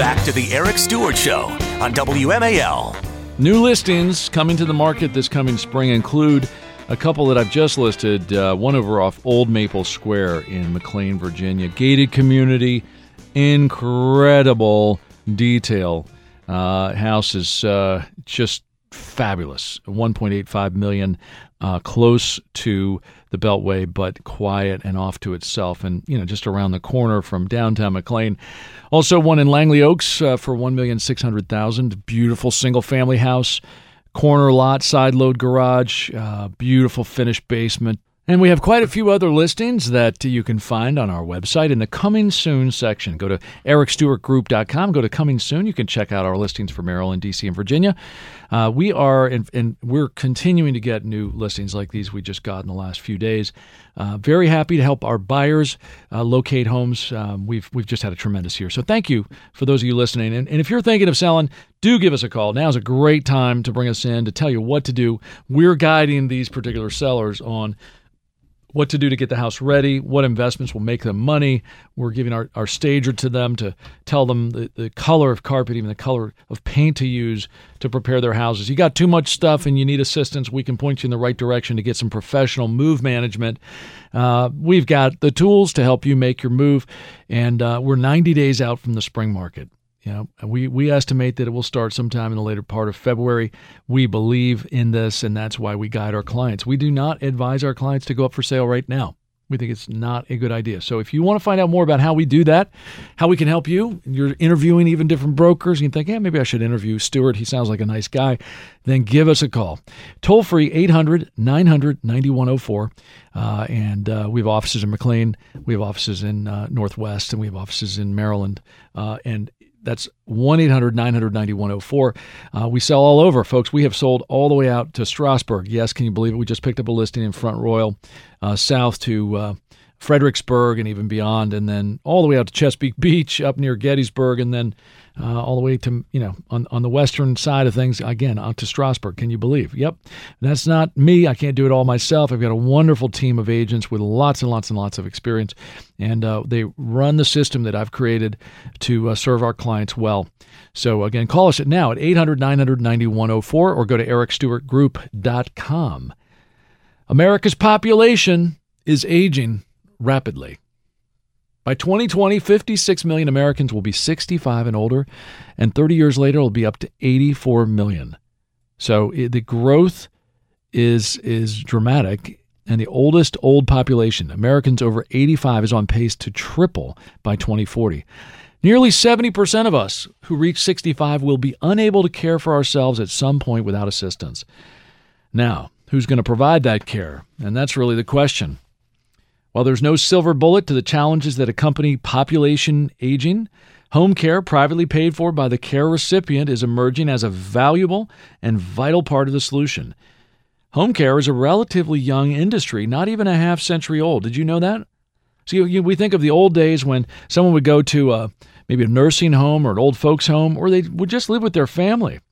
back to the Eric Stewart Show on WMAL. New listings coming to the market this coming spring include a couple that I've just listed. One over off Old Maple Square in McLean, Virginia. Gated community, incredible detail. House is just fabulous. $1.85 million, close to the Beltway, but quiet and off to itself, and just around the corner from downtown McLean. Also, one in Langley Oaks for $1,600,000. Beautiful single-family house, corner lot, side load garage, beautiful finished basement. And we have quite a few other listings that you can find on our website in the Coming Soon section. Go to ericstewartgroup.com. Go to Coming Soon. You can check out our listings for Maryland, D.C., and Virginia. We're continuing to get new listings like these we just got in the last few days. Very happy to help our buyers locate homes. We've just had a tremendous year. So thank you for those of you listening. And if you're thinking of selling, do give us a call. Now's a great time to bring us in to tell you what to do. We're guiding these particular sellers on what to do to get the house ready, what investments will make them money. We're giving our stager to them to tell them the color of carpet, even the color of paint to use to prepare their houses. You got too much stuff and you need assistance, we can point you in the right direction to get some professional move management. We've got the tools to help you make your move, and we're 90 days out from the spring market. We estimate that it will start sometime in the later part of February. We believe in this, and that's why we guide our clients. We do not advise our clients to go up for sale right now. We think it's not a good idea. So if you want to find out more about how we do that, how we can help you, you're interviewing even different brokers, and you think, maybe I should interview Stewart. He sounds like a nice guy. Then give us a call. Toll free, 800-900-9104. And we have offices in McLean. We have offices in Northwest, and we have offices in Maryland. And that's 1-800-900-9104. We sell all over, folks. We have sold all the way out to Strasburg. Yes, can you believe it? We just picked up a listing in Front Royal, south to Fredericksburg and even beyond, and then all the way out to Chesapeake Beach, up near Gettysburg, and then all the way to, on the western side of things, again, out to Strasburg. Can you believe? Yep. That's not me. I can't do it all myself. I've got a wonderful team of agents with lots and lots and lots of experience, and they run the system that I've created to serve our clients well. So, again, call us now at 800-900-9104 or go to ericstewartgroup.com. America's population is aging rapidly. By 2020, 56 million Americans will be 65 and older, and 30 years later, it will be up to 84 million. So the growth is dramatic, and the oldest old population, Americans over 85, is on pace to triple by 2040. Nearly 70% of us who reach 65 will be unable to care for ourselves at some point without assistance. Now, who's going to provide that care? And that's really the question. While there's no silver bullet to the challenges that accompany population aging, home care privately paid for by the care recipient is emerging as a valuable and vital part of the solution. Home care is a relatively young industry, not even a half century old. Did you know that? So we think of the old days when someone would go to maybe a nursing home or an old folks home, or they would just live with their family.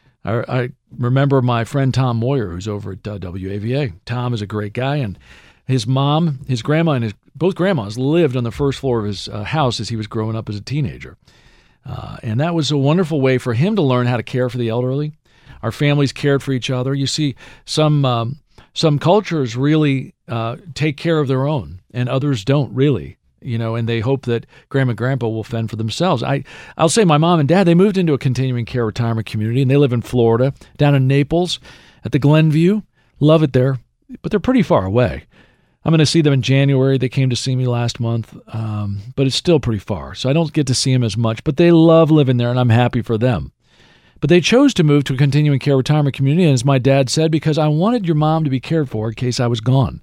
I remember my friend Tom Moyer, who's over at WAVA. Tom is a great guy, and his mom, his grandma, and both grandmas lived on the first floor of his house as he was growing up as a teenager. And that was a wonderful way for him to learn how to care for the elderly. Our families cared for each other. You see, some cultures really take care of their own, and others don't really, and they hope that grandma and grandpa will fend for themselves. I'll say my mom and dad, they moved into a continuing care retirement community, and they live in Florida, down in Naples at the Glenview. Love it there, but they're pretty far away. I'm going to see them in January. They came to see me last month, but it's still pretty far, so I don't get to see them as much. But they love living there, and I'm happy for them. But they chose to move to a continuing care retirement community, and as my dad said, because I wanted your mom to be cared for in case I was gone.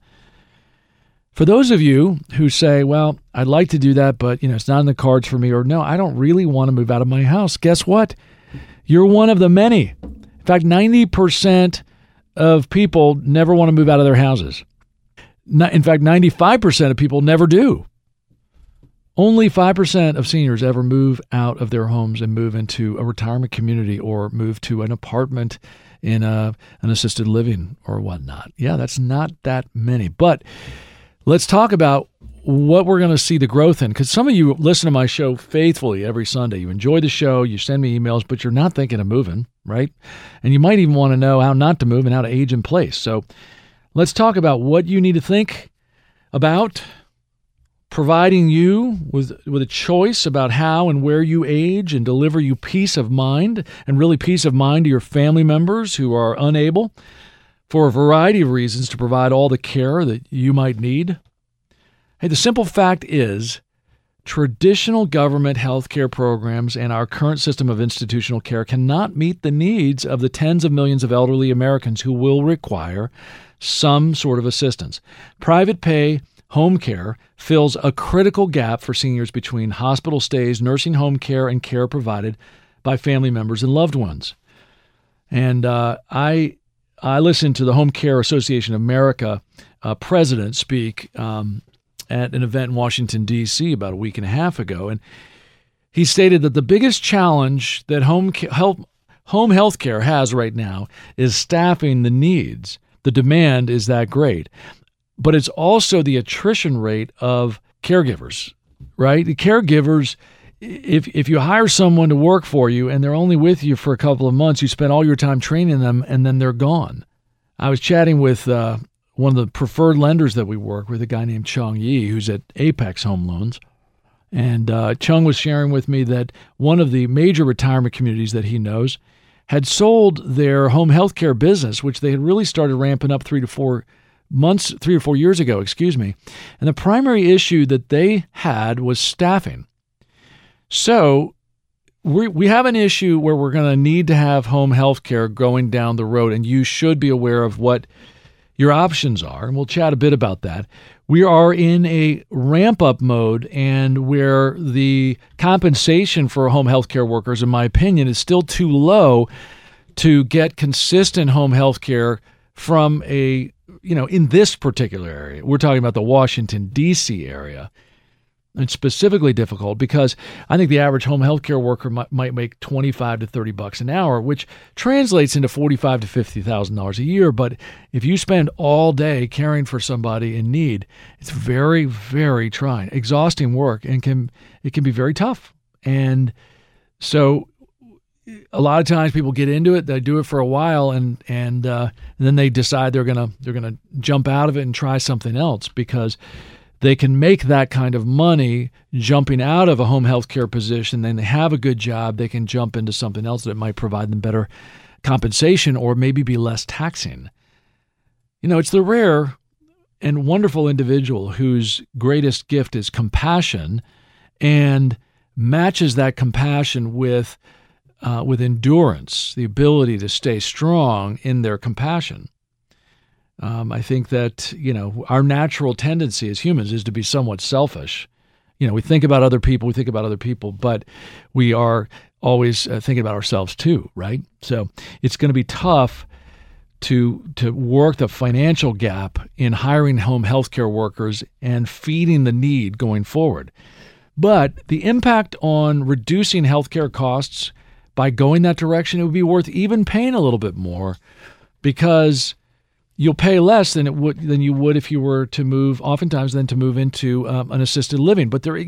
For those of you who say, well, I'd like to do that, but it's not in the cards for me, or no, I don't really want to move out of my house, guess what? You're one of the many. In fact, 90% of people never want to move out of their houses. In fact, 95% of people never do. Only 5% of seniors ever move out of their homes and move into a retirement community or move to an apartment in an assisted living or whatnot. Yeah, that's not that many. But let's talk about what we're going to see the growth in. Because some of you listen to my show faithfully every Sunday. You enjoy the show, you send me emails, but you're not thinking of moving, right? And you might even want to know how not to move and how to age in place. So let's talk about what you need to think about, providing you with a choice about how and where you age, and deliver you peace of mind, and really peace of mind to your family members who are unable for a variety of reasons to provide all the care that you might need. Hey, the simple fact is, traditional government health care programs and our current system of institutional care cannot meet the needs of the tens of millions of elderly Americans who will require some sort of assistance. Private pay home care fills a critical gap for seniors between hospital stays, nursing home care, and care provided by family members and loved ones. And I listened to the Home Care Association of America president speak at an event in Washington, D.C. about a week and a half ago. And he stated that the biggest challenge that home health care has right now is staffing the needs. The demand is that great. But it's also the attrition rate of caregivers, right? The caregivers, if you hire someone to work for you and they're only with you for a couple of months, you spend all your time training them and then they're gone. I was chatting with one of the preferred lenders that we work with, a guy named Chung Yi, who's at Apex Home Loans. And Chung was sharing with me that one of the major retirement communities that he knows had sold their home health care business, which they had really started ramping up 3 or 4 years ago, And the primary issue that they had was staffing. So we have an issue where we're going to need to have home health care going down the road, and you should be aware of what your options are, and we'll chat a bit about that. We are in a ramp-up mode, and where the compensation for home health care workers, in my opinion, is still too low to get consistent home health care from in this particular area. We're talking about the Washington, D.C. area. It's specifically difficult because I think the average home health care worker might make $25 to $30 an hour, which translates into $45,000 to $50,000 a year. But if you spend all day caring for somebody in need, it's very, very trying, exhausting work, and it can be very tough. And so a lot of times people get into it, they do it for a while, and then they decide they're gonna jump out of it and try something else because they can make that kind of money jumping out of a home health care position. Then they have a good job, they can jump into something else that might provide them better compensation or maybe be less taxing. It's the rare and wonderful individual whose greatest gift is compassion and matches that compassion with endurance, the ability to stay strong in their compassion. I think that, our natural tendency as humans is to be somewhat selfish. We think about other people, but we are always thinking about ourselves too, right? So it's going to be tough to work the financial gap in hiring home health care workers and feeding the need going forward. But the impact on reducing healthcare costs by going that direction, it would be worth even paying a little bit more, because you'll pay less than you would if you were to move into an assisted living. But there's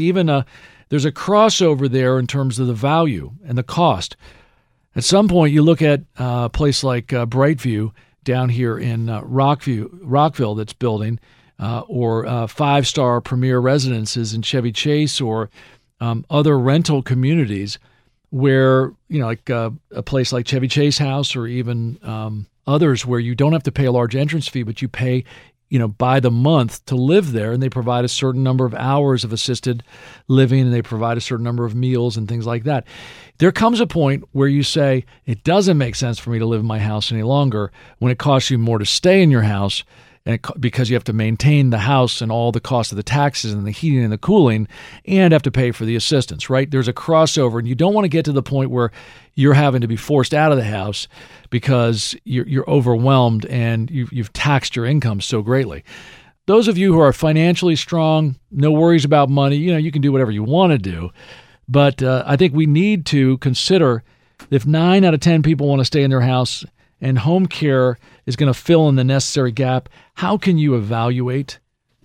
a crossover there in terms of the value and the cost. At some point, you look at a place like Brightview down here in Rockville that's building, or 5-star premier residences in Chevy Chase, or other rental communities where, like a place like Chevy Chase House, or even others where you don't have to pay a large entrance fee, but you pay, by the month to live there, and they provide a certain number of hours of assisted living, and they provide a certain number of meals and things like that. There comes a point where you say, it doesn't make sense for me to live in my house any longer when it costs you more to stay in your house, because you have to maintain the house and all the cost of the taxes and the heating and the cooling, and have to pay for the assistance, right? There's a crossover, and you don't want to get to the point where you're having to be forced out of the house because you're overwhelmed and you've taxed your income so greatly. Those of you who are financially strong, no worries about money, you can do whatever you want to do. But I think we need to consider, if 9 out of 10 people want to stay in their house and home care is going to fill in the necessary gap, how can you evaluate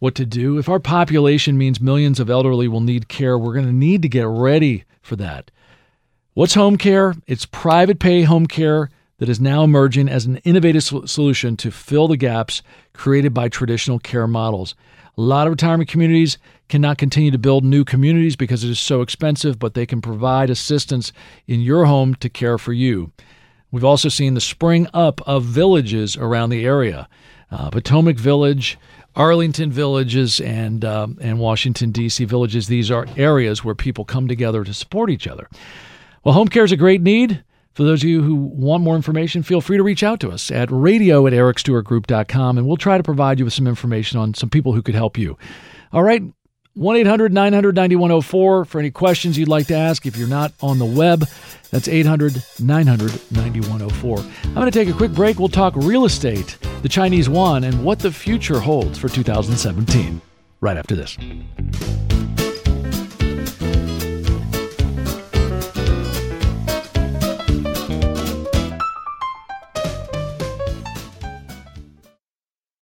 what to do. If our population means millions of elderly will need care, we're going to need to get ready for that. What's home care? It's private pay home care that is now emerging as an innovative solution to fill the gaps created by traditional care models. A lot of retirement communities cannot continue to build new communities because it is so expensive, but they can provide assistance in your home to care for you. We've also seen the spring up of villages around the area. Potomac Village, Arlington Villages, and Washington, D.C. Villages. These are areas where people come together to support each other. Well, home care is a great need. For those of you who want more information, feel free to reach out to us at radio@ericstewartgroup.com, and we'll try to provide you with some information on some people who could help you. All right, 1-800-900-9104 for any questions you'd like to ask. If you're not on the web, that's 800-900-9104. I'm going to take a quick break. We'll talk real estate, the Chinese yuan, and what the future holds for 2017. Right after this.